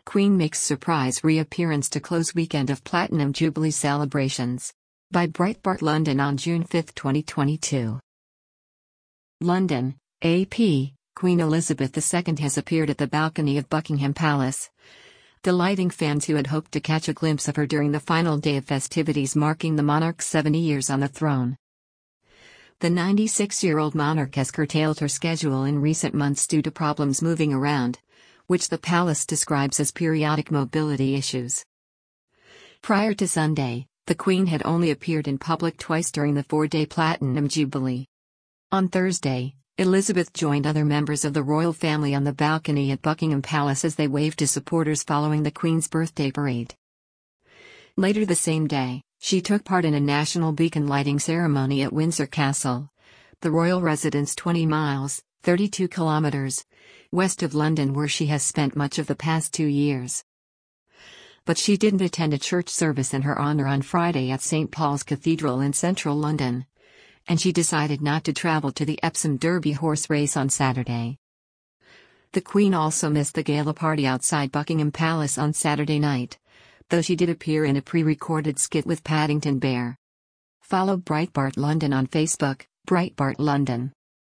Queen makes surprise reappearance to close weekend of Platinum Jubilee celebrations. By Breitbart London on June 5, 2022. London, AP, Queen Elizabeth II has appeared at the balcony of Buckingham Palace, delighting fans who had hoped to catch a glimpse of her during the final day of festivities marking the monarch's 70 years on the throne. The 96-year-old monarch has curtailed her schedule in recent months due to problems moving around, which the palace describes as periodic mobility issues. Prior to Sunday, the Queen had only appeared in public twice during the 4-day Platinum Jubilee. On Thursday, Elizabeth joined other members of the royal family on the balcony at Buckingham Palace as they waved to supporters following the Queen's birthday parade. Later the same day, she took part in a national beacon lighting ceremony at Windsor Castle, the royal residence 20 miles, 32 kilometers, west of London where she has spent much of the past 2 years. But she didn't attend a church service in her honor on Friday at St. Paul's Cathedral in central London, and she decided not to travel to the Epsom Derby horse race on Saturday. The Queen also missed the gala party outside Buckingham Palace on Saturday night, though she did appear in a pre-recorded skit with Paddington Bear. Follow Breitbart London on Facebook, Breitbart London.